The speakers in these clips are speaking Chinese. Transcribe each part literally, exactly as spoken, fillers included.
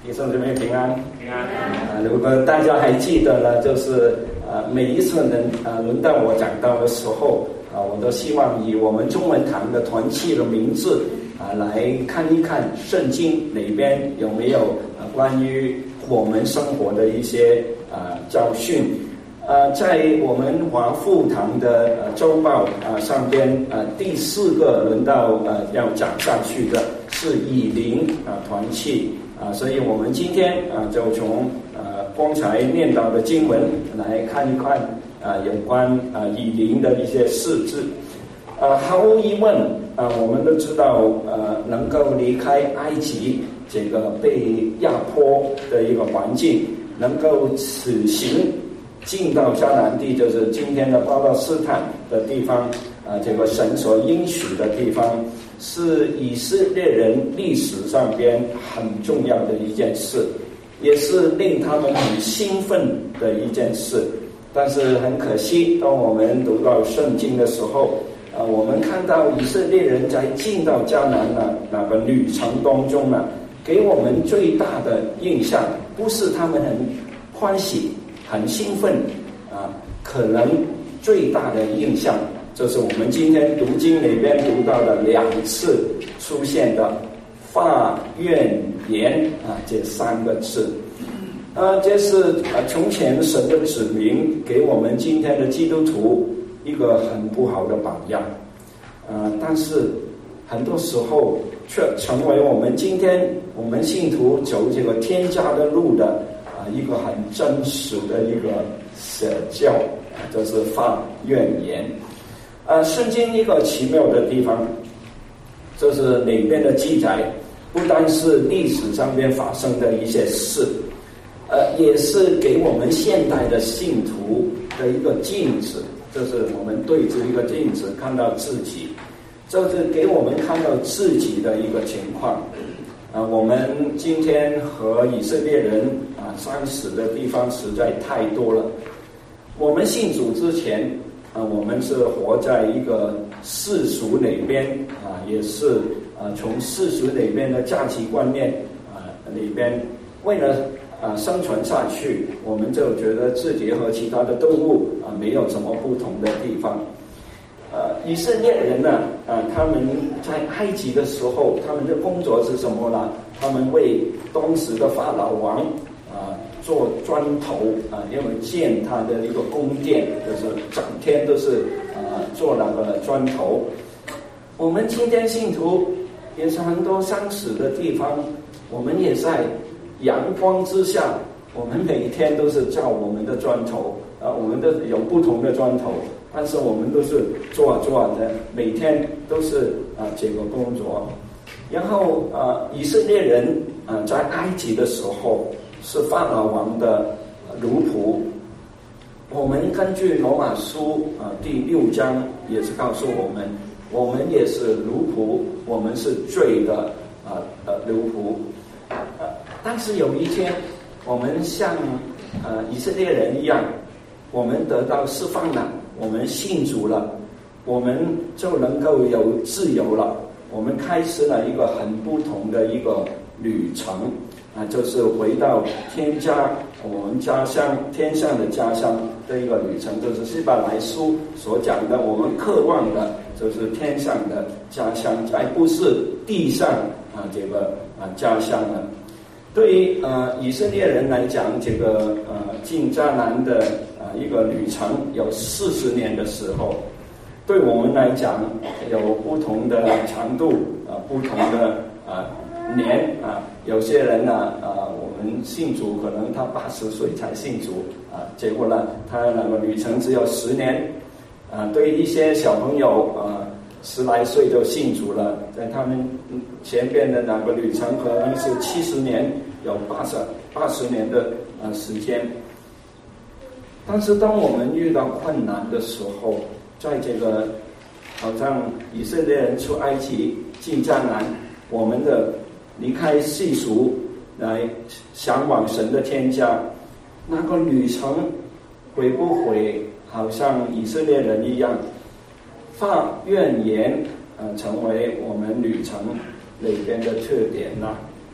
弟兄姊妹平安， 平安。 啊，如果大家还记得呢，就是呃，每一次能呃轮到我讲到的时候，啊，我都希望以我们中文堂的团契的名字啊来看一看圣经里边有没有呃关于我们生活的一些啊教训。呃，在我们华富堂的呃周报啊、呃、上边呃第四个轮到呃要讲下去的是以灵啊、呃、团契啊、呃，所以我们今天啊、呃、就从呃刚才念到的经文来看一看啊、呃、有关啊、呃、以灵的一些事迹。呃，毫无疑问啊、呃，我们都知道呃能够离开埃及这个被压迫的一个环境，能够此行进到迦南地，就是今天的巴勒斯坦的地方啊，这个神所应许的地方，是以色列人历史上边很重要的一件事，也是令他们很兴奋的一件事。但是很可惜，当我们读到圣经的时候，啊，我们看到以色列人在进到迦南的那个旅程当中呢，给我们最大的印象不是他们很欢喜很兴奋啊，可能最大的印象就是我们今天读经里边读到的两次出现的发怨言啊这三个字。呃，这是啊从前神的指明给我们今天的基督徒一个很不好的榜样，呃，但是很多时候却成为我们今天我们信徒走这个天家的路的啊一个很真实的一个写教，就是发怨言。啊，圣经一个奇妙的地方，就是里边的记载不单是历史上边发生的一些事，呃，也是给我们现代的信徒的一个镜子，就是我们对着一个镜子看到自己，就是给我们看到自己的一个情况。啊，我们今天和以色列人啊相似的地方实在太多了。我们信主之前啊，我们是活在一个世俗里边啊，也是啊从世俗里边的价值观念啊里边，为了啊生存下去，我们就觉得自己和其他的动物啊没有什么不同的地方。呃，以色列人呢，啊，他们在埃及的时候，他们的工作是什么呢？他们为当时的法老王啊做砖头啊，因为建他的一个宫殿，就是整天都是啊做那个砖头。我们今天信徒也是很多相似的地方，我们也在阳光之下，我们每天都是造我们的砖头啊，我们都有不同的砖头。但是我们都是做啊做啊的，每天都是啊这个工作。然后啊，以色列人啊在埃及的时候是法老王的奴仆。我们根据罗马书啊第六章也是告诉我们，我们也是奴仆，我们是罪的啊呃奴仆。呃，但是有一天，我们像呃以色列人一样，我们得到释放了。我们信主了，我们就能够有自由了。我们开始了一个很不同的一个旅程啊，就是回到天家，我们家乡天上的家乡的一个旅程，就是希伯来书所讲的，我们渴望的就是天上的家乡，而不是地上啊这个啊家乡了。对于呃以色列人来讲，这个呃进迦南的啊一个旅程有四十年的时候，对我们来讲有不同的长度啊，不同的啊年啊。有些人呢啊，我们信主可能他八十岁才信主啊，结果呢他那个旅程只有十年啊。对于一些小朋友啊，十来岁就信主了，在他们前边的那个旅程可能是七十年，有八十八十年的啊时间。但是当我们遇到困难的时候，在这个好像以色列人出埃及进迦南，我们的离开世俗来向往神的天家，那个旅程会不会好像以色列人一样发怨言，呃，成为我们旅程里边的特点呢？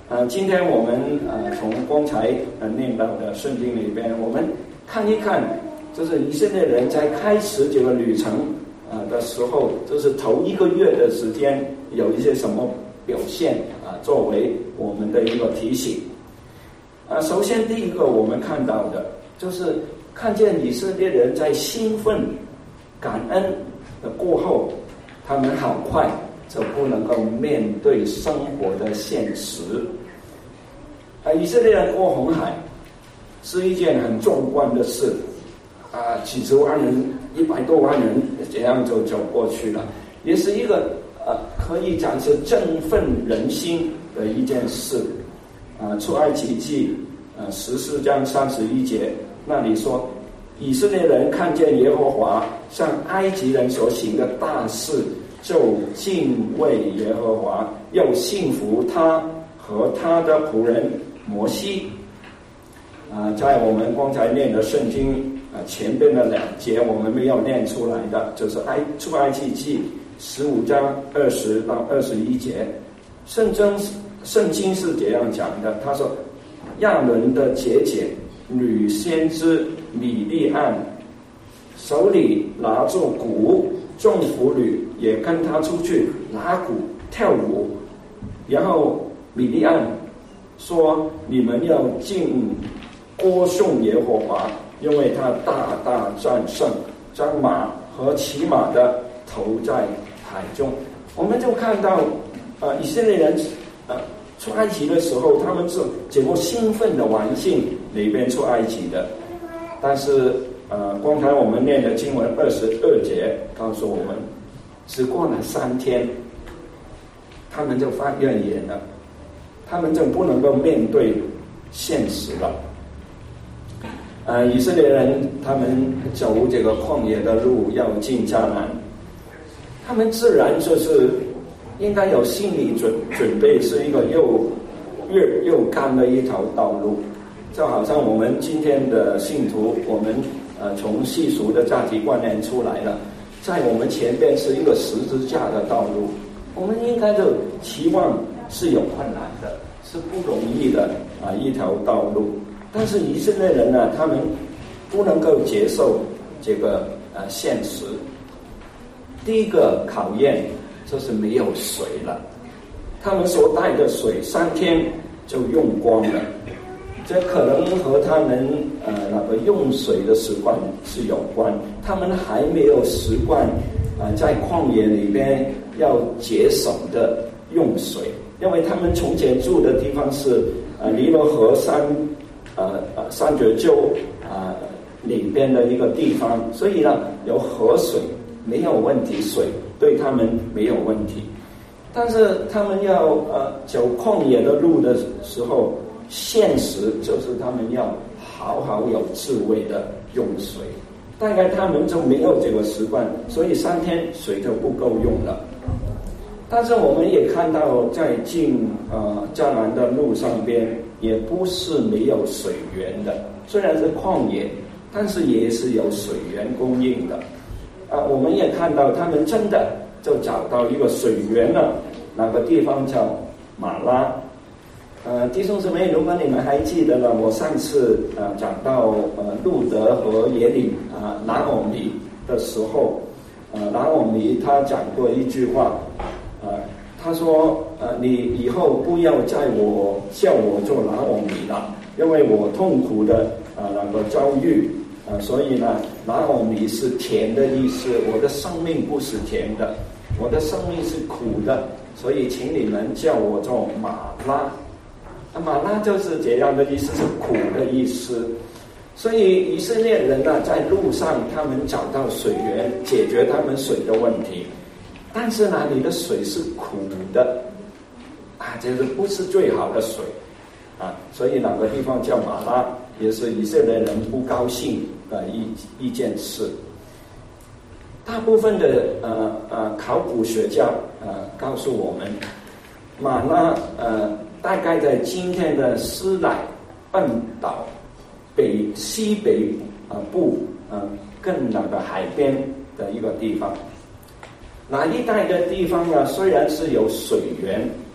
呃，今天我们呃从刚才呃念到的圣经里边，我们看一看，就是以色列人在开始这个旅程啊、呃、的时候，就是头一个月的时间有一些什么表现啊、呃，作为我们的一个提醒。啊、呃，首先第一个我们看到的就是看见以色列人在兴奋、感恩的过后，他们好快就不能够面对生活的现实。啊，以色列人过红海是一件很壮观的事，啊，几十万人、一百多万人这样就走过去了，也是一个呃可以讲是振奋人心的一件事。啊，出埃及记呃十四章三十一节那里说，以色列人看见耶和华向埃及人所行的大事，就敬畏耶和华，又信服他和他的仆人摩西。啊，在我们刚才念的圣经啊前边的两节我们没有念出来的，就是埃出埃及记十五章二十到二十一节，圣经圣经是这样讲的，他说亚伦的姐姐女先知米利暗手里拿住鼓，众妇女也跟他出去拿鼓跳舞，然后米利暗说，你们要敬歌颂耶和华，因为他大大战胜，将马和骑马的投在海中。我们就看到呃以色列人呃出埃及的时候，他们是经过兴奋的环境里边出埃及的，但是呃刚才我们念的经文二十二节告诉我们，只过了三天，他们就发怨言了，他们就不能够面对现实了。呃，以色列人他们走这个旷野的路要进迦南，他们自然就是应该有心理准准备，是一个又热又干的一条道路。就好像我们今天的信徒，我们呃从世俗的价值观念出来了，在我们前边是一个十字架的道路，我们应该就期望是有困难的，是不容易的啊一条道路。但是以色列人呢，他们不能够接受这个呃现实。第一个考验就是没有水了，他们所带的水三天就用光了，这可能和他们呃那个用水的习惯是有关。他们还没有习惯啊、呃、在旷野里边要节省的用水，因为他们从前住的地方是呃离了河山。呃呃，三角洲啊、呃、里边的一个地方，所以呢有河水没有问题，水对他们没有问题。但是他们要呃走旷野的路的时候，现实就是他们要好好有智慧的用水，大概他们就没有这个习惯，所以三天水就不够用了。但是我们也看到，在进呃迦南的路上边，也不是没有水源的。虽然是旷野，但是也是有水源供应的。啊、呃，我们也看到他们真的就找到一个水源了，那个地方叫马拉。呃，弟兄姊妹，如果你们还记得了，我上次呃讲到呃路德和耶利啊拿俄米的时候，呃拿俄米他讲过一句话。呃，他说，呃，你以后不要叫我叫我做拿俄米了，因为我痛苦的啊、呃、那个遭遇，啊、呃，所以呢，拿俄米是甜的意思，我的生命不是甜的，我的生命是苦的，所以请你们叫我做马拉。啊，马拉就是这样的意思，是苦的意思。所以以色列人呢，在路上他们找到水源，解决他们水的问题。但是呢，你的水是苦的，啊，这个不是最好的水，啊，所以那个地方叫马拉，也是以色列人不高兴的一一件事。大部分的呃呃考古学家呃告诉我们，马拉呃大概在今天的斯乃半岛北西北呃部呃更那个海边的一个地方。那一带的地方呢，虽然是有水源，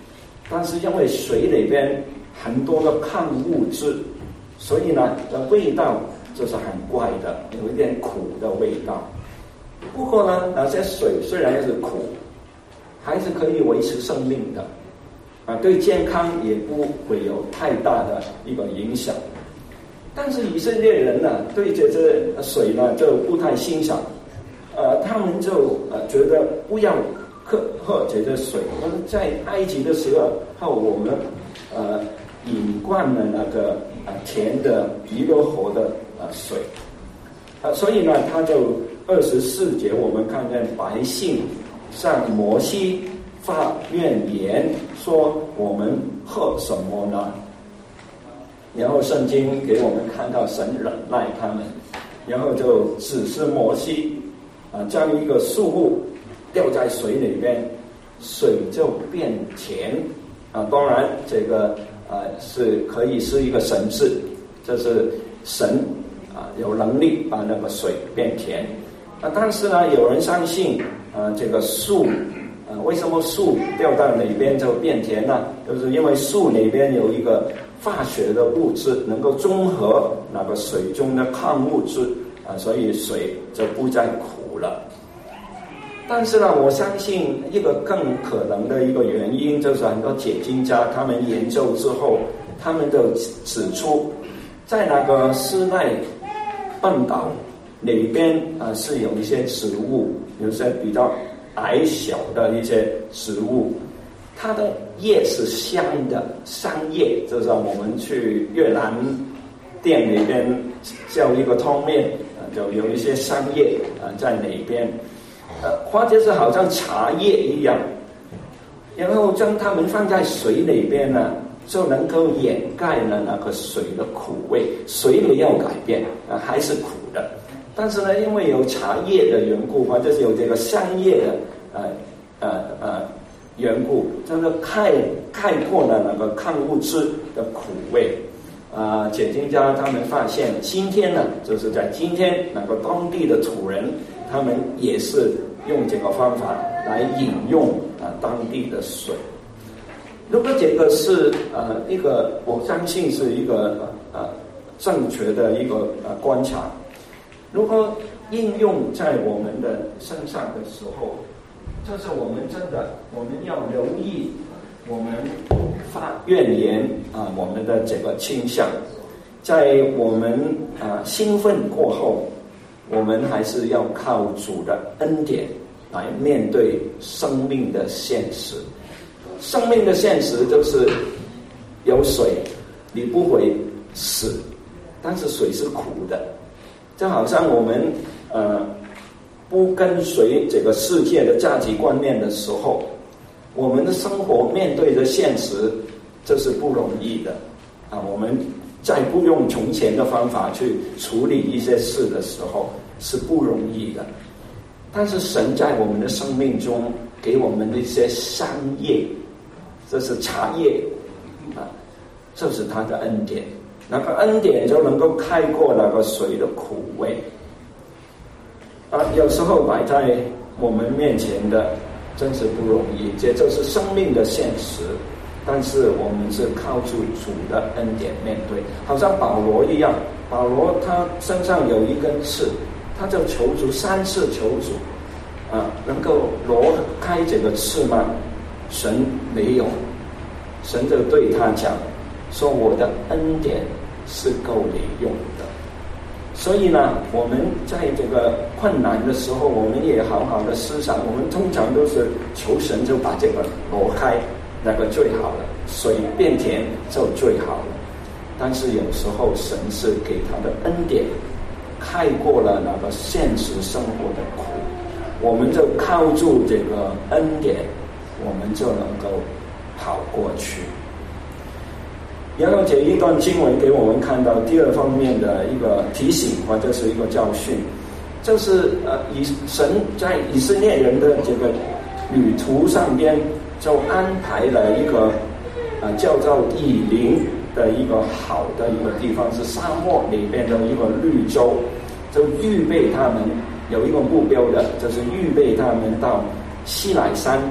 但是因为水里边很多的抗物质，所以呢的味道就是很怪的，有一点苦的味道。不过呢，那些水虽然是苦，还是可以维持生命的，啊，对健康也不会有太大的一个影响。但是以色列人呢，对这些水呢就不太欣赏，呃，他们就呃觉得不要喝喝这些水。我们在埃及的时候，我们呃饮惯了那个啊、呃、甜的尼罗河的啊、呃、水，啊、呃，所以呢，他就二十四节我们看见百姓向摩西发怨言，说我们喝什么呢？然后圣经给我们看到神忍耐他们，然后就指示摩西啊，将一个树木掉在水里边，水就变甜啊。当然这个啊是可以是一个神迹，这是神啊有能力把那个水变甜啊。但是呢，有人相信啊，这个树啊，为什么树掉到哪边就变甜呢？就是因为树里边有一个化学的物质能够中和那个水中的抗物质啊，所以水就不再苦了。但是呢，我相信一个更可能的一个原因，就是很多解经家他们研究之后，他们就指出，在那个西奈半岛里边啊，是有一些植物，有些比较矮小的一些植物，它的叶是香的，香叶就是我们去越南店里边叫一个汤面啊，就有一些香叶啊在里边，呃，或者是好像茶叶一样，然后将它们放在水里边呢，就能够掩盖了那个水的苦味，水没有改变啊，还是苦的。但是呢，因为有茶叶的缘故，或者是有这个香叶的呃呃呃缘故，这个盖盖过了那个抗物质的苦味。啊、呃，解经家他们发现，今天呢，就是在今天那个当地的土人，他们也是用这个方法来饮用啊、呃、当地的水。如果这个是呃一个，我相信是一个呃正确的一个呃观察。如果应用在我们的身上的时候，就是我们真的我们要留意我们发怨言啊，我们的这个倾向，在我们啊兴奋过后，我们还是要靠主的恩典来面对生命的现实。生命的现实就是有水，你不会死，但是水是苦的。就好像我们呃不跟随这个世界的价值观念的时候，我们的生活面对的现实，这是不容易的啊。我们在不用从前的方法去处理一些事的时候，是不容易的。但是神在我们的生命中给我们的一些香叶，这是茶叶啊，这是他的恩典。那个恩典就能够盖过那个水的苦味啊！有时候摆在我们面前的真是不容易，这就是生命的现实。但是我们是靠住主的恩典面对，好像保罗一样，保罗他身上有一根刺，他就求主三次求主啊，能够挪开这个刺吗？神没有，神就对他讲说，我的恩典是够你用的。所以呢，我们在这个困难的时候，我们也好好的思想，我们通常都是求神就把这个挪开，那个最好了，水变甜就最好了。但是有时候神是给他的恩典盖过了那个现实生活的苦，我们就靠住这个恩典，我们就能够跑过去。然后这一段经文给我们看到第二方面的一个提醒，或者是一个教训，就是呃，以神在以色列人的这个旅途上边，就安排了一个呃叫做以琳的一个好的一个地方，是沙漠里边的一个绿洲，就预备他们有一个目标的，就是预备他们到西乃山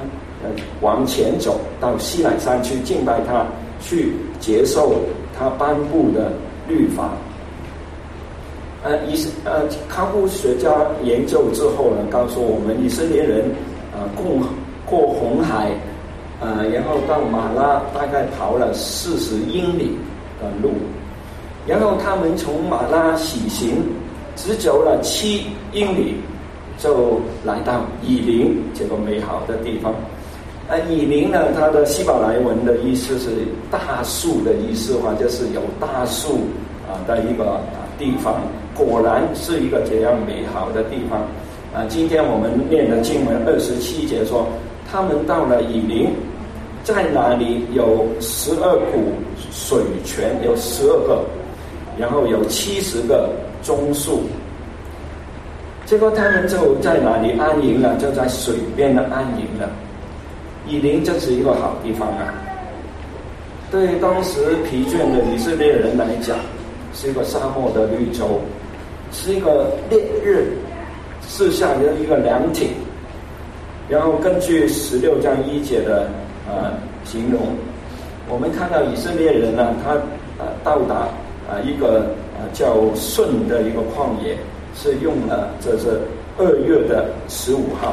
呃往前走到西乃山去敬拜他，去接受他颁布的律法。呃，以呃考古学家研究之后呢，告诉我们以色列人啊、呃、共过红海，呃，然后到马拉大概跑了四十英里的路，然后他们从马拉起行，只走了七英里，就来到以琳这个美好的地方。啊，以琳呢，它的希伯来文的意思是大树的意思，或者是有大树啊的一个啊地方。果然是一个这样美好的地方。啊，今天我们念的经文二十七节说，他们到了以琳，在那里有十二股水泉，有十二个，然后有七十个棕树。结果他们就在哪里安营了？就在水边的安营了。以琳这是一个好地方啊，对当时疲倦的以色列人来讲，是一个沙漠的绿洲，是一个烈日之下的一个凉亭。然后根据十六章一节的呃形容，我们看到以色列人呢，他呃到达呃一个呃叫顺的一个旷野，是用了这是二月的十五号。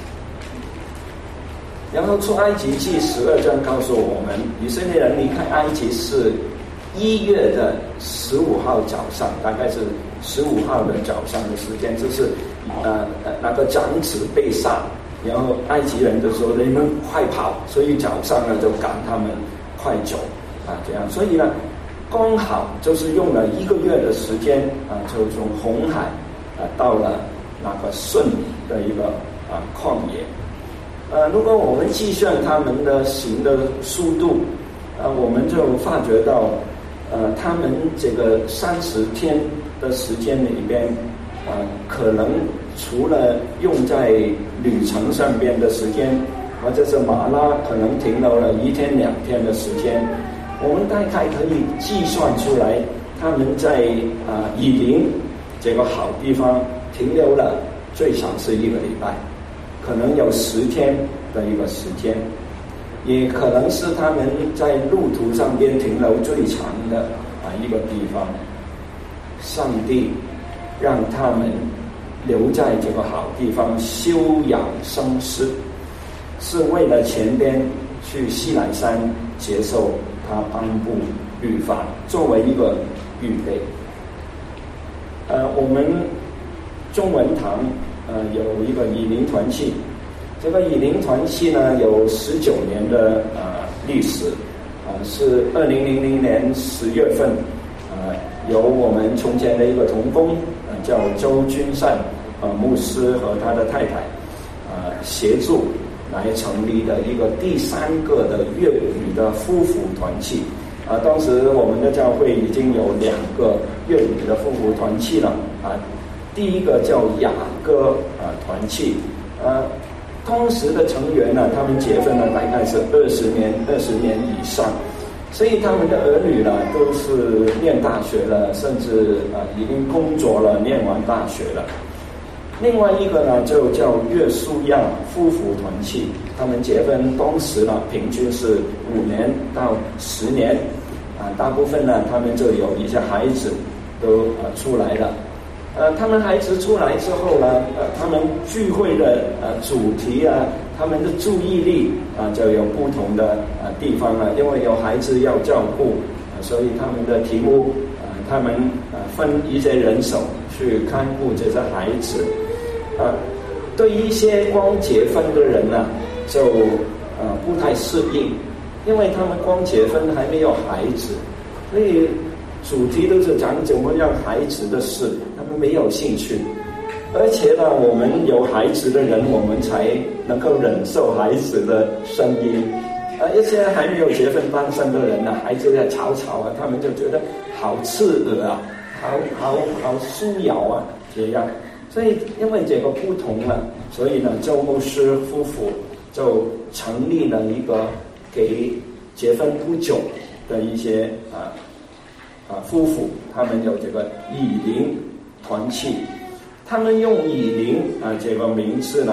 然后出埃及记十二章告诉我们，以色列人离开埃及是一月的十五号早上，大概是十五号的早上的时间，就是呃那个长子被杀，然后埃及人就说你们快跑，所以早上呢就赶他们快走啊，这样，所以呢刚好就是用了一个月的时间啊，就从红海啊到了那个顺的一个啊旷野。呃，如果我们计算他们的行的速度，呃，我们就发觉到，呃，他们这个三十天的时间里边，呃，可能除了用在旅程上边的时间，或者是马拉可能停留了一天两天的时间，我们大概可以计算出来，他们在啊、呃、以琳这个好地方停留了最少是一个礼拜。可能有十天的一个时间，也可能是他们在路途上边停留最长的啊一个地方。上帝让他们留在这个好地方休养生息，是为了前边去西乃山接受他颁布律法，作为一个预备。呃，我们中文堂呃，有一个以琳团契，这个以琳团契呢有十九年的呃历史，啊、呃、是二零零零年十月份，呃由我们从前的一个同工，呃叫周君善呃牧师和他的太太，呃协助来成立的一个第三个的粤语的夫妇团契。啊、呃，当时我们的教会已经有两个粤语的夫妇团契了啊。第一个叫雅歌啊团契，呃，当时的成员呢，他们结婚了大概是二十年、二十年以上，所以他们的儿女呢都是念大学了，甚至啊、呃、已经工作了，念完大学了。另外一个呢就叫岳书亚夫妇团契，他们结婚当时呢平均是五年到十年，啊、呃，大部分呢他们就有一些孩子都呃出来了。呃，他们孩子出来之后呢，呃，他们聚会的呃主题啊，他们的注意力啊、呃、就有不同的呃地方了，因为有孩子要照顾，呃、所以他们的题目呃，他们呃分一些人手去看顾这些孩子。呃，对于一些刚结婚的人呢、啊，就呃不太适应，因为他们刚结婚还没有孩子，所以主题都是讲怎么样孩子的事，他们没有兴趣。而且呢，我们有孩子的人，我们才能够忍受孩子的声音。啊，一些还没有结婚单身的人呢，孩子在吵吵啊，他们就觉得好刺耳啊，好好好疏扰啊，这样。所以因为这个不同了，所以呢，周牧师夫妇就成立了一个给结婚不久的一些啊。啊，夫妇他们有这个以琳团契，他们用以琳啊这个名字呢，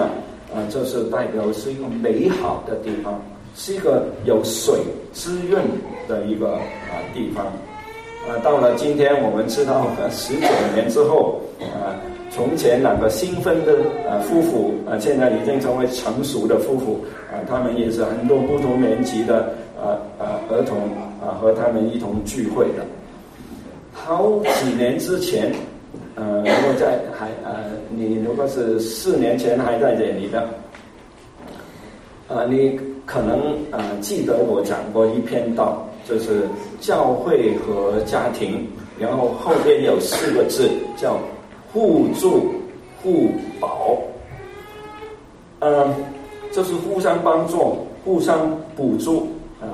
啊，这是代表是一个美好的地方，是一个有水滋润的一个啊地方。啊，到了今天我们知道十九年之后，啊，从前两个新婚的啊夫妇啊，现在已经成为成熟的夫妇啊，他们也是很多不同年级的啊啊儿童啊和他们一同聚会的。好几年之前，呃，如果在还呃，你如果是四年前还在这里的，呃，你可能呃记得我讲过一篇道。就是教会和家庭，然后后边有四个字叫互助互保，呃，就是互相帮助、互相补助啊。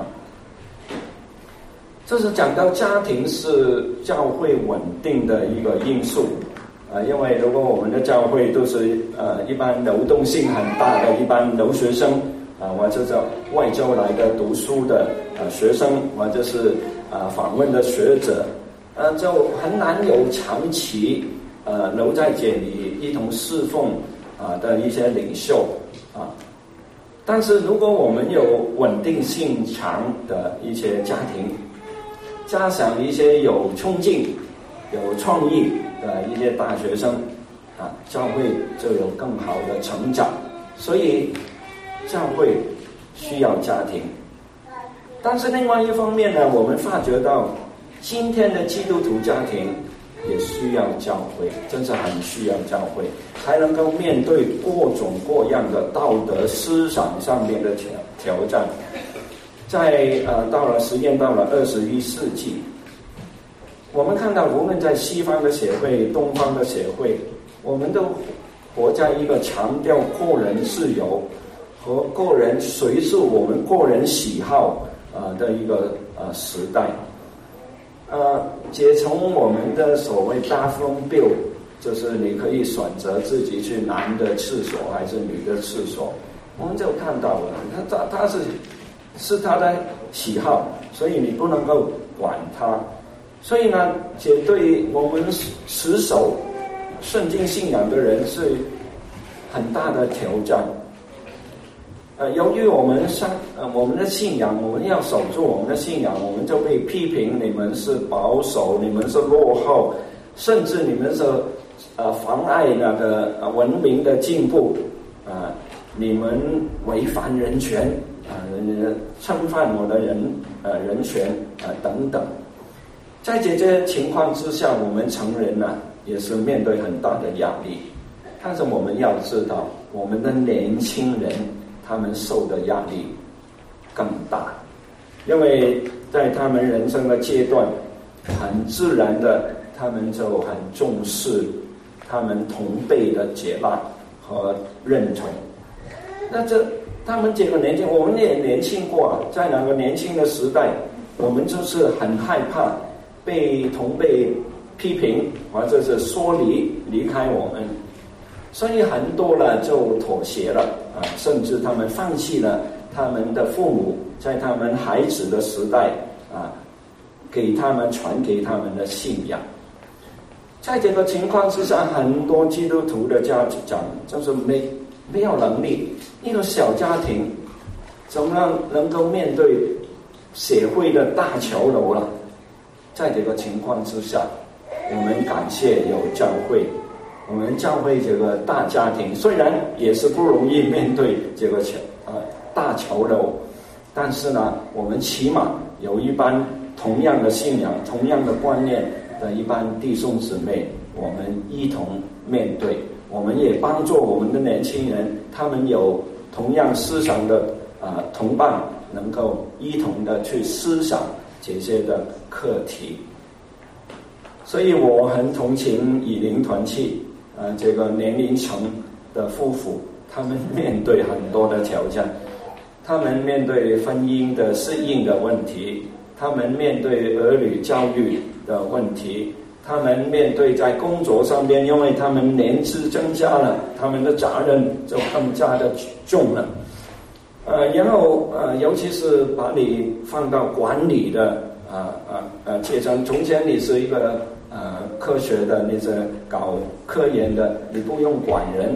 这是讲到家庭是教会稳定的一个因素啊，因为如果我们的教会都是呃一般流动性很大的一般留学生。啊，或者是外州来的读书的啊学生，或者是啊访问的学者，呃，就很难有长期呃留在这里一同侍奉啊的一些领袖啊。但是如果我们有稳定性强的一些家庭，加上一些有冲劲、有创意的一些大学生啊，教会就有更好的成长。所以。教会需要家庭，但是另外一方面呢，我们发觉到今天的基督徒家庭也需要教会，真是很需要教会，才能够面对各种各样的道德思想上面的挑挑战。在呃到了时间到了二十一世纪，我们看到无论在西方的协会、东方的协会，我们都活在一个强调个人自由和个人随着我们个人喜好啊的一个呃时代，呃，也从我们的所谓bathroom bill，就是你可以选择自己去男的厕所还是女的厕所，我们就看到了，他他他是是他的喜好，所以你不能够管他，所以呢，这对我们持守圣经信仰的人是很大的挑战。呃，由于我们上呃我们的信仰，我们要守住我们的信仰，我们就被批评你们是保守，你们是落后，甚至你们是呃妨碍那个呃文明的进步啊、呃，你们违反人权啊、呃，侵犯我的人呃人权啊、呃、等等。在这些情况之下，我们成人呢也是面对很大的压力，但是我们要知道，我们的年轻人。他们受的压力更大，因为在他们人生的阶段，很自然的，他们就很重视他们同辈的接纳和认同。那这他们这个年轻，我们也年轻过，在那个年轻的时代，我们就是很害怕被同辈批评，或者是说离离开我们。所以很多了就妥协了啊，甚至他们放弃了他们的父母在他们孩子的时代啊，给他们传给他们的信仰。在这个情况之下，很多基督徒的家长就是没没有能力，一个小家庭怎么样能够面对社会的大潮流了？在这个情况之下，我们感谢有教会。我们教会这个大家庭虽然也是不容易面对这个潮呃大潮流，但是呢，我们起码有一班同样的信仰、同样的观念的一班弟兄姊妹，我们一同面对。我们也帮助我们的年轻人，他们有同样思想的啊、呃、同伴，能够一同的去思想这些的课题。所以我很同情以灵团契。呃，这个年龄层的夫妇，他们面对很多的挑战，他们面对婚姻的适应的问题，他们面对儿女教育的问题，他们面对在工作上面，因为他们年资增加了，他们的责任就更加的重了。呃，然后呃，尤其是把你放到管理的啊啊啊阶层，从前你是一个。呃，科学的，你是搞科研的，你不用管人。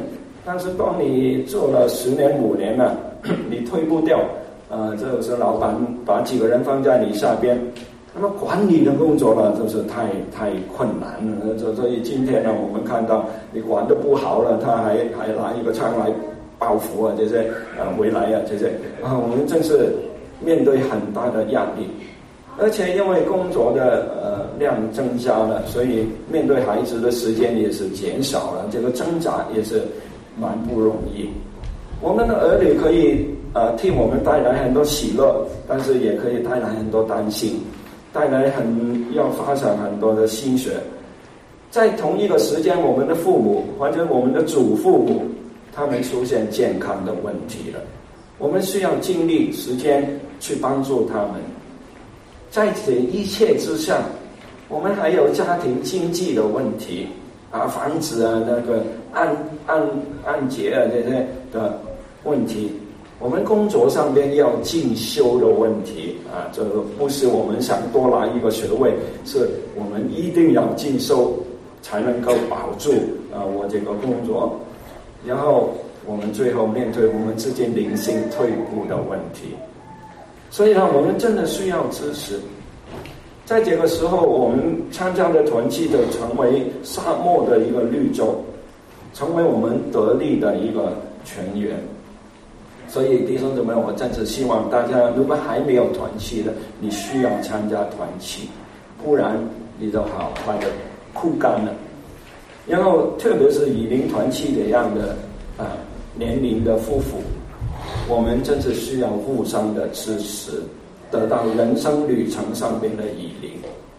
但是当你做了十年五年了，你退不掉，呃，就是老板把几个人放在你下边，那么管理的工作呢，就是太太困难了。所所以今天呢，我们看到你管得不好了，他还还拿一个枪来报复啊，这些呃回来啊，这些啊，我们真是面对很大的压力。而且因为工作的呃量增加了，所以面对孩子的时间也是减少了，这个挣扎也是蛮不容易。我们的儿女可以呃替我们带来很多喜乐，但是也可以带来很多担心，带来很要发展很多的心血。在同一个时间，我们的父母或者我们的祖父母，他们出现健康的问题了，我们需要尽力时间去帮助他们。在这一切之上，我们还有家庭经济的问题啊，房子啊，那个按按按揭啊这些的问题，我们工作上边要进修的问题啊，这个不是我们想多拿一个学位，是我们一定要进修才能够保住啊我这个工作。然后我们最后面对我们自己灵性退步的问题。所以呢，我们真的需要支持。在这个时候，我们参加的团契就成为沙漠的一个绿洲，成为我们得力的一个泉源。所以弟兄姊妹，我真是希望大家，如果还没有团契的，你需要参加团契，不然你就好快的枯干了。然后特别是以灵团契这样的啊年龄的夫妇，我们真是需要互相的支持，得到人生旅程上边的以灵。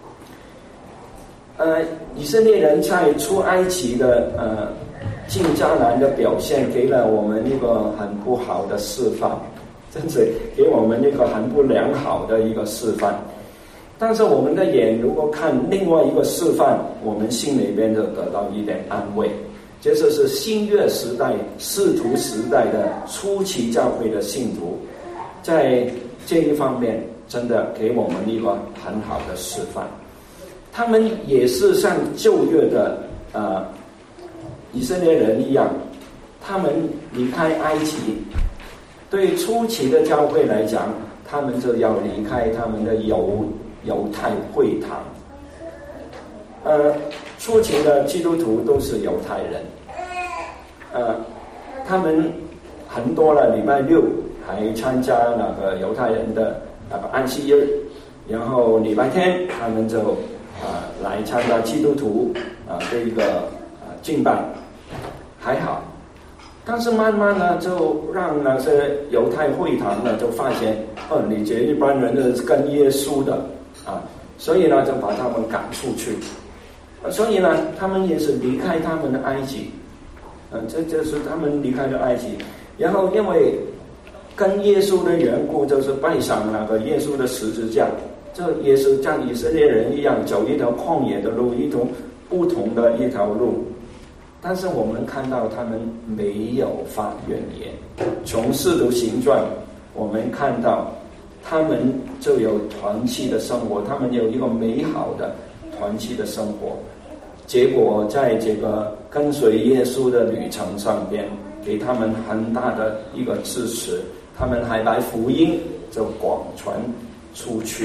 呃，以色列人在出埃及的呃进迦南的表现，给了我们一个很不好的示范，真是给我们一个很不良好的一个示范。但是我们的眼如果看另外一个示范，我们心里边就得到一点安慰。这就是新约时代使徒时代的初期教会的信徒，在这一方面真的给我们一个很好的示范。他们也是像旧约的呃以色列人一样，他们离开埃及。对初期的教会来讲，他们就要离开他们的犹犹太会堂。呃，初期的基督徒都是犹太人，呃，他们很多了礼拜六还参加那个犹太人的那个安息日，然后礼拜天他们就啊、呃、来参加基督徒啊、呃、这个啊、呃、敬拜，还好。但是慢慢呢，就让那些犹太会堂呢就发现，哦，你这一般人是跟耶稣的啊，所以呢就把他们赶出去。所以呢，他们也是离开他们的埃及，嗯，这就是他们离开了埃及。然后因为跟耶稣的缘故，就是拜上那个耶稣的十字架，这也是像以色列人一样走一条旷野的路，一条不同的一条路。但是我们看到他们没有发怨言。从使徒行传，我们看到他们就有团契的生活，他们有一个美好的团契的生活。结果在这个跟随耶稣的旅程上边，给他们很大的一个支持，他们还把福音就广传出去。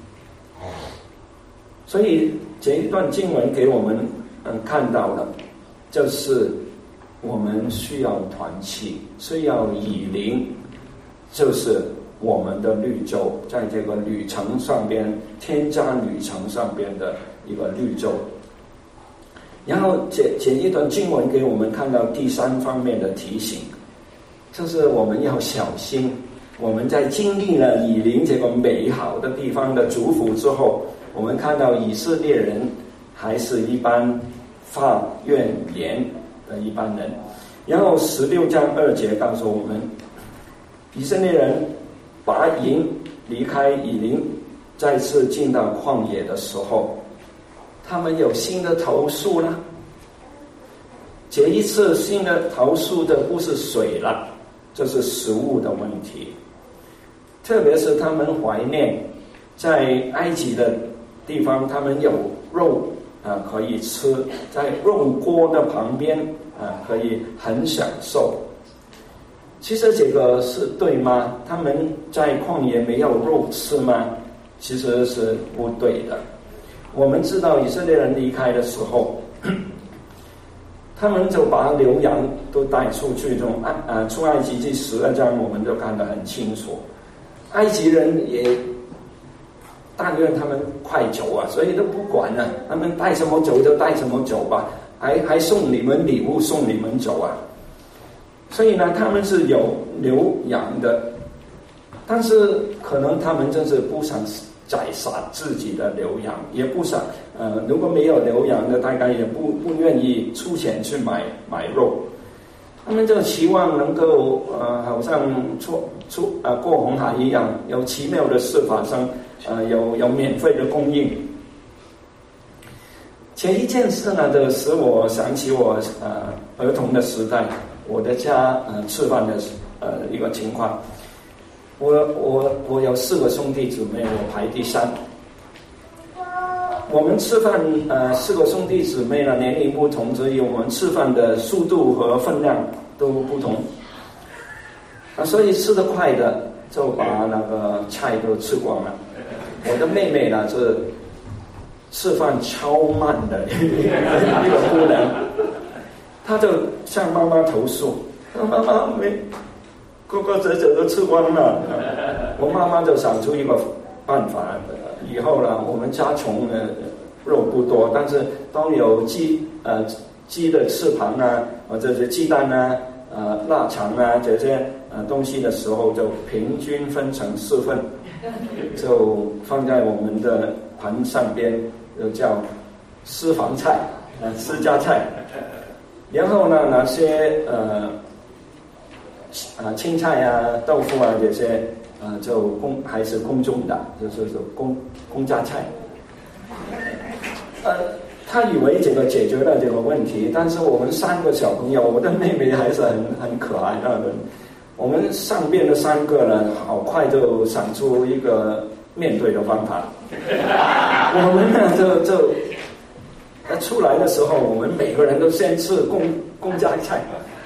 所以这一段经文给我们嗯看到了，就是我们需要团契，需要以灵，就是我们的绿洲，在这个旅程上边，天家旅程上边的一个绿洲。然后这这一段经文给我们看到第三方面的提醒，就是我们要小心，我们在经历了以灵这个美好的地方的祝福之后，我们看到以色列人还是一般发怨言的一般人。然后十六章二节告诉我们，以色列人拔营离开以琳，再次进到旷野的时候，他们有新的投诉了。这一次新的投诉的不是水了，这是食物的问题。特别是他们怀念在埃及的地方，他们有肉啊可以吃，在肉锅的旁边啊，可以很享受。其实这个是对吗？他们在旷野没有肉吃吗？其实是不对的。我们知道以色列人离开的时候，他们就把牛羊都带出去，这种啊出埃及记十二章我们就看得很清楚。埃及人也但愿他们快走啊，所以都不管了、啊，他们带什么走就带什么走吧，还还送你们礼物，送你们走啊。所以呢，他们是有牛羊的，但是可能他们就是不想宰杀自己的牛羊，也不想呃，如果没有牛羊的，大概也不不愿意出钱去买买肉。他们就期望能够呃，好像出出呃过红海一样，有奇妙的事发生，呃，有有免费的供应。前一件事呢，就使我想起我呃儿童的时代，我的家呃吃饭的呃一个情况。我我我有四个兄弟姊妹，我排第三。我们吃饭呃四个兄弟姊妹呢年龄不同，所以我们吃饭的速度和分量都不同。啊，所以吃得快的就把那个菜都吃光了。我的妹妹呢是吃饭超慢的一个姑娘，她就向妈妈投诉，妈妈没哥哥姐姐都吃光了。我妈妈就想出一个办法，以后呢，我们家穷呢肉不多，但是当有鸡呃鸡的翅膀啊，或者是鸡蛋啊、呃腊肠啊这些呃东西的时候，就平均分成四份，就放在我们的盘上边，就叫私房菜，呃私家菜。然后呢，那些呃啊青菜啊、豆腐啊这些。呃，就公还是公众的，就是说公公家菜。呃，他以为这个解决了这个问题，但是我们三个小朋友，我的妹妹还是很很可爱的。我们上边的三个呢，好快就想出一个面对的方法。我们呢，就就出来的时候，我们每个人都先吃公公家菜，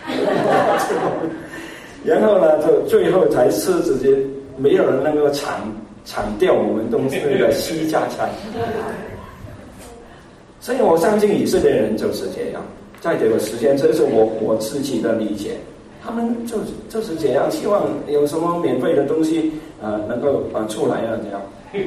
然后呢，就最后才吃直接。没有人能够铲铲掉我们东西的西家菜，所以我相信以色列人就是这样，在这个时间，这是我我自己的理解，他们就就是这样，希望有什么免费的东西呃能够呃出来啊这样。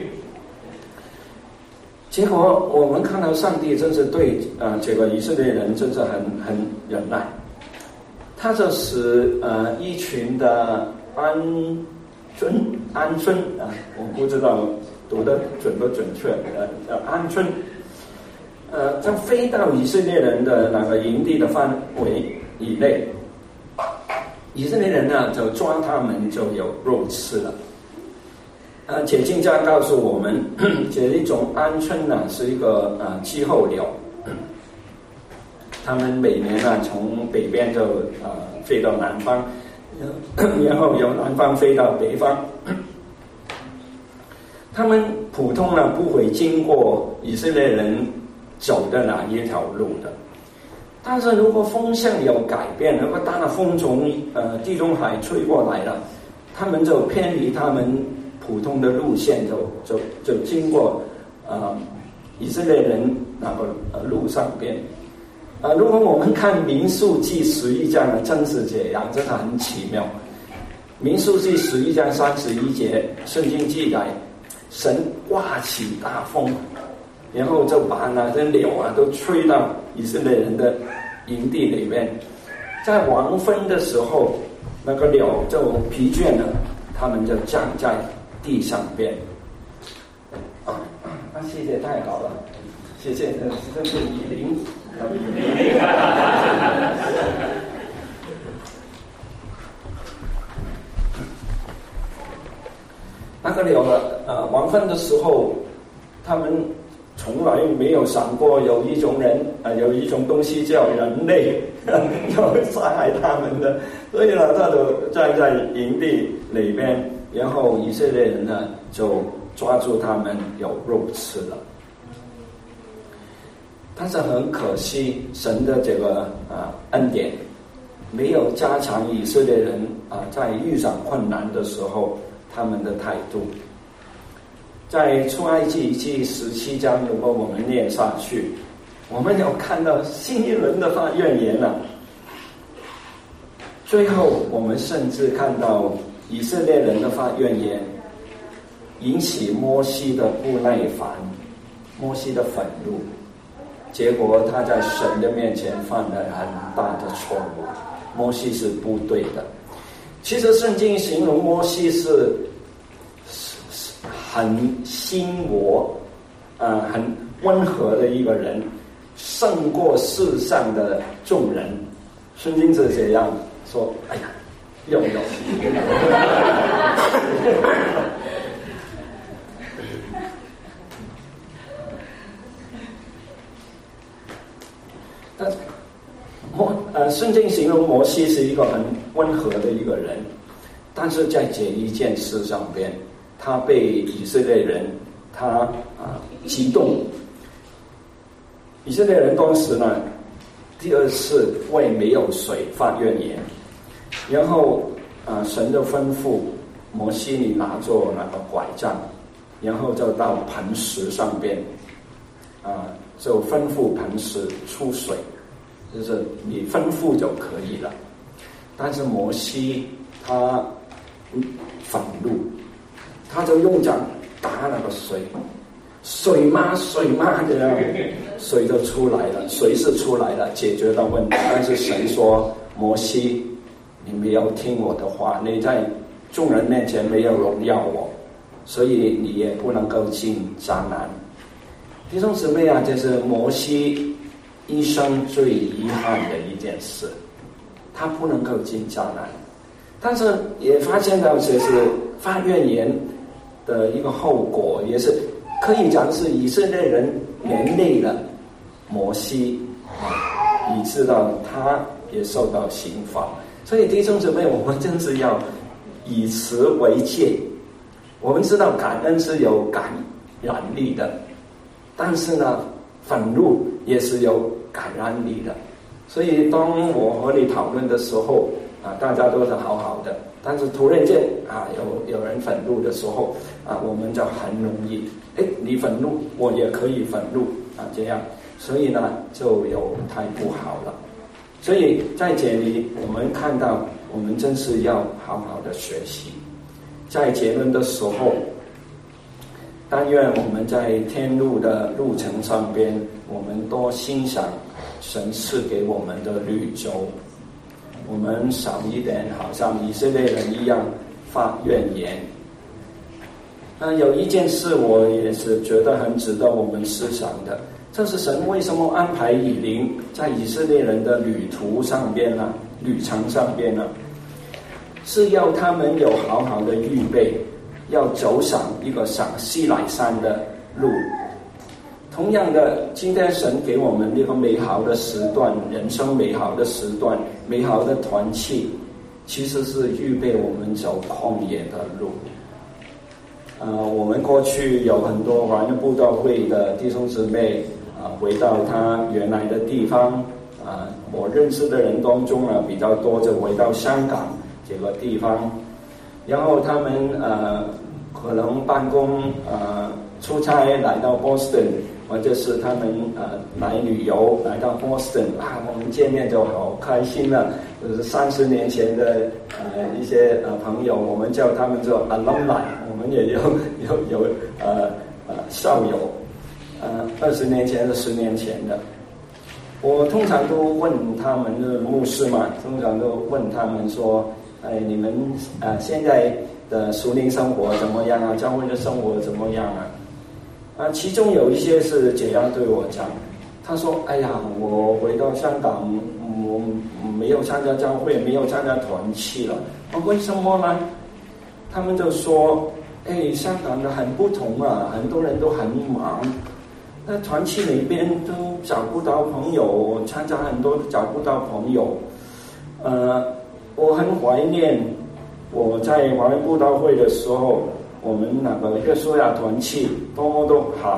结果我们看到上帝真是对呃这个以色列人真是很很忍耐，他就使呃一群的安。鹑鹌鹑啊，我不知道读得准不准确，呃，叫鹌鹑，呃，就飞到以色列人的那个营地的范围以内，以色列人呢就抓他们就有肉吃了。呃，解经家告诉我们，这一种鹌鹑呢是一个呃气候鸟，他们每年呢从北边就呃飞到南方。然后由南方飞到北方，他们普通呢不会经过以色列人走的哪一条路的，但是如果风向有改变，如果大风从呃地中海吹过来了，他们就偏离他们普通的路线，就就就经过呃以色列人那个呃路上边。啊、呃，如果我们看民数记十一章呢，真是这样，真的很奇妙。民数记十一章三十一节，圣经记载，神刮起大风，然后就把那些鸟啊都吹到以色列人的营地里面。在黄昏的时候，那个鸟就疲倦了，他们就站在地上边。啊啊，谢谢，太好了，谢谢，这是以琳。那个鸟呢？呃，黄昏的时候，他们从来没有想过有一种人，呃，有一种东西叫人类要杀害他们的，所以呢，他就站在营地里边，然后以色列人呢就抓住他们有肉吃了。 但是很可惜，神的这个啊恩典没有加强以色列人啊在遇上困难的时候他们的态度。在出埃及记十七章，如果我们念下去，我们有看到新一轮的发怨言了。最后我们甚至看到以色列人的发怨言引起摩西的不耐烦，摩西的愤怒，结果他在神的面前犯了很大的错误。摩西是不对的。其实圣经形容摩西是很心活呃很温和的一个人，胜过世上的众人。圣经是这样说，哎呀，又有但摩呃，圣经形容摩西是一个很温和的一个人，但是在这一件事上边，他被以色列人他啊激动。以色列人当时呢，第二次为没有水发怨言，然后啊神就吩咐摩西，你拿着那个拐杖，然后就到磐石上边啊，就吩咐磐石出水，就是你吩咐就可以了。但是摩西他愤怒，他就用掌打那个水，水吗水吗这样，水就出来了，水是出来了，解决了问题。但是神说，摩西，你没有听我的话，你在众人面前没有荣耀我，所以你也不能够进迦南。弟兄姊妹啊，这是摩西一生最遗憾的一件事，他不能够进迦南。但是也发现到这是发怨言的一个后果，也是可以讲是以色列人连累了摩西，以致到他也受到刑罚。所以弟兄姊妹，我们真是要以此为戒。我们知道感恩是有感染力的，但是呢，愤怒也是有感染力的。所以当我和你讨论的时候啊，大家都是好好的，但是突然间啊，有有人愤怒的时候啊，我们就很容易，哎，你愤怒，我也可以愤怒啊，这样，所以呢，就有太不好了。所以在这里，我们看到，我们真是要好好的学习，在结论的时候，但愿我们在天路的路程上边，我们多欣赏神赐给我们的绿洲，我们少一点好像以色列人一样发怨言。那有一件事我也是觉得很值得我们思想的，这是神为什么安排以琳在以色列人的旅途上边呢？旅程上边呢？是要他们有好好的预备，要走上一个上西乃山的路。同样的，今天神给我们一个美好的时段，人生美好的时段，美好的团契，其实是预备我们走旷野的路。呃，我们过去有很多华人布道会的弟兄姊妹啊、呃，回到他原来的地方啊、呃，我认识的人当中呢比较多，就回到香港这个地方，然后他们呃可能办公呃出差来到 Boston， 或者是他们呃来旅游来到 Boston 啊，我们见面就好开心了。就是三十年前的呃一些呃朋友，我们叫他们做 alumni， 我们也有有有呃呃校友，呃二十年前的十年前的，我通常都问他们的牧师嘛，通常都问他们说，哎，你们呃现在的属灵生活怎么样啊？教会的生活怎么样啊？啊，其中有一些是这样对我讲，他说：“哎呀，我回到香港，我没有参加教会，没有参加团契了。啊，为什么呢？”他们就说：“哎，香港的很不同啊，很多人都很忙，那团契里边都找不到朋友，参加很多都找不到朋友。呃，我很怀念我在华人布道会的时候。”我们那个约书亚团契多么都好，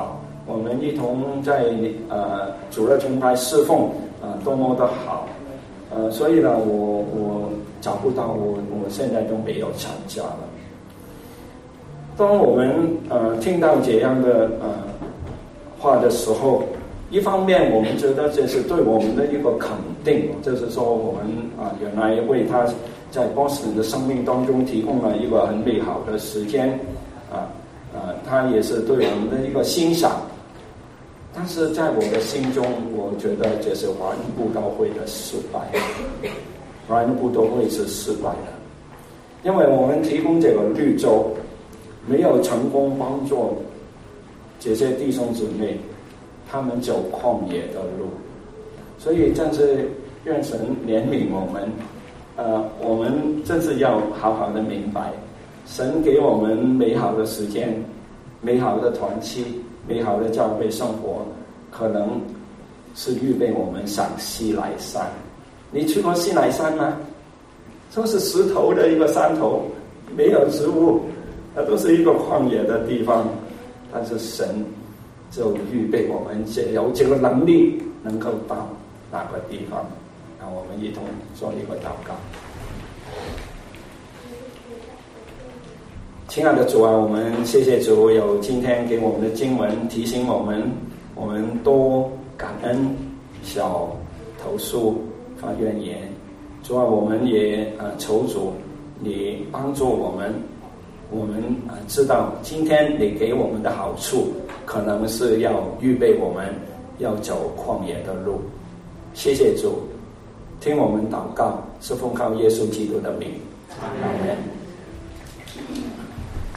我们一同在呃主日崇拜侍奉啊、呃，多么的好，呃，所以呢，我我找不到我我现在都没有参加了。当我们呃听到这样的呃话的时候，一方面我们觉得这是对我们的一个肯定，就是说我们啊、呃、原来为他在 Boston 的生命当中提供了一个很美好的时间啊。呃，他也是对我们的一个欣赏，但是在我的心中，我觉得这是华人布道会的失败，华人布道会是失败的，因为我们提供这个绿洲，没有成功帮助这些弟兄姊妹，他们走旷野的路，所以真是愿神怜悯我们，呃，我们真是要好好的明白。神给我们美好的时间，美好的团契，美好的教会生活，可能是预备我们上西乃山。你去过西乃山吗？都是石头的一个山头，没有植物，它都是一个旷野的地方。但是神就预备我们有这个能力，能够到那个地方。让我们一同做一个祷告。亲爱的主啊，我们谢谢主有今天给我们的经文提醒我们，我们多感恩，少投诉发怨言。主啊，我们也呃求主你帮助我们，我们呃知道今天你给我们的好处，可能是要预备我们要走旷野的路。谢谢主，听我们祷告，是奉靠耶稣基督的名，阿门。